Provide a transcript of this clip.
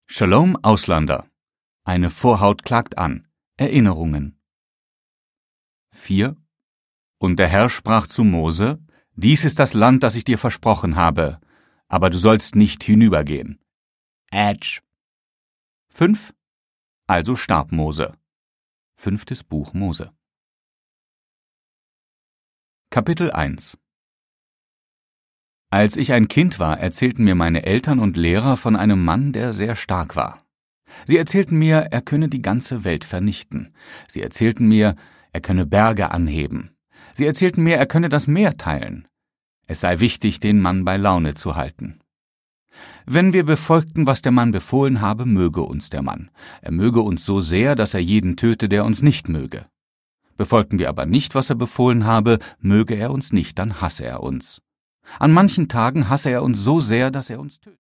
Shalom, Ausländer. Eine Vorhaut klagt an. Erinnerungen. 4. Und der Herr sprach zu Mose: Dies ist das Land, das ich dir versprochen habe, aber du sollst nicht hinübergehen. Edge. 5. Also starb Mose. 5. Buch Mose. Kapitel 1. Als ich ein Kind war, erzählten mir meine Eltern und Lehrer von einem Mann, der sehr stark war. Sie erzählten mir, er könne die ganze Welt vernichten. Sie erzählten mir, er könne Berge anheben. Sie erzählten mir, er könne das Meer teilen. Es sei wichtig, den Mann bei Laune zu halten. Wenn wir befolgten, was der Mann befohlen habe, möge uns der Mann. Er möge uns so sehr, dass er jeden töte, der uns nicht möge. Befolgten wir aber nicht, was er befohlen habe, möge er uns nicht, dann hasse er uns. An manchen Tagen hasse er uns so sehr, dass er uns tötet.